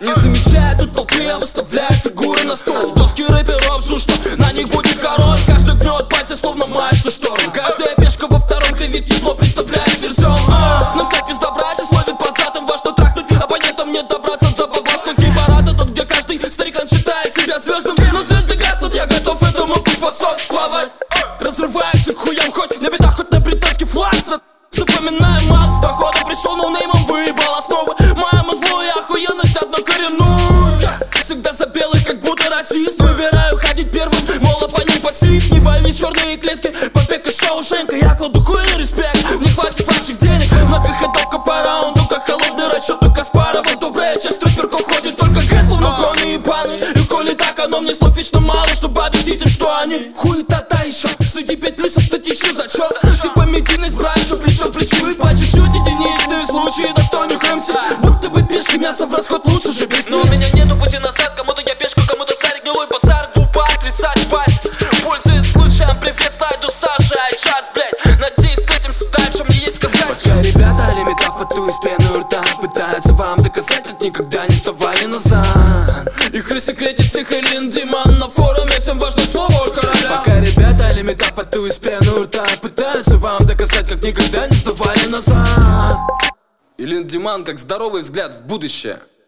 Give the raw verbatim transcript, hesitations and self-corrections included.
Не замечая тут толпы, я выставляю фигуры на стол. Доски рэперов ждут, что на них будет король. Каждый гнет пальцы, словно мачту шторм. Каждая пешка во втором кривит ебло, представляет верзем. а, На всякий сдобрать словит под задом. Важно трахнуть оппонентам, не добраться до бабла. Скользкий парад, тот, где каждый старикан считает себя звездным. Но звезды гаснут, я готов этому поспособствовать. Разрываюсь к хуям, хоть на битах, хоть на британский флаг. Запоминаем мат, с походу пришел ноунеймом, выебал основы. Моя мозгу и охуенность однокоренную. Всегда за белых, как будто расист. Выбираю ходить первым, мол, оппонент пассив. Не боюсь черные клетки, побег Шоушенка. Я кладу хуй на респект, не хватит ваших денег. Многоходовка по раунду, как холодный расчет. У Каспарова добрее, часть труперков ходит только Г, словно брони и паны. И коли так, оно мне слов вечно мало, чтобы объяснить им, что они хуета-та еще. Среди пять плюсов статичный зачет. Типа медийность брать, что плечо к плечу. И по чуть-чуть единичные случаи достойных МС. Будто бы пешки мясо в расход, лучше же без. Но у меня нету пути назад, кому-то я пешка, кому-то царь, гнилой базар, глупо отрицать власть. Пользуясь случаем, привет, слайду Саша, ай час, блять. Надеюсь, встретимся дальше, мне есть сказать. Пока ребята лимитов поту из пены у рта пытаются вам доказать, как никогда не вставали назад. Их рассекретит всех и Лин Диман на форуме, всем важно слово у короля. Пока ребята лимитов поту из пены у рта пытаются вам доказать, как никогда не вставали назад. И Лин Диман как здоровый взгляд в будущее.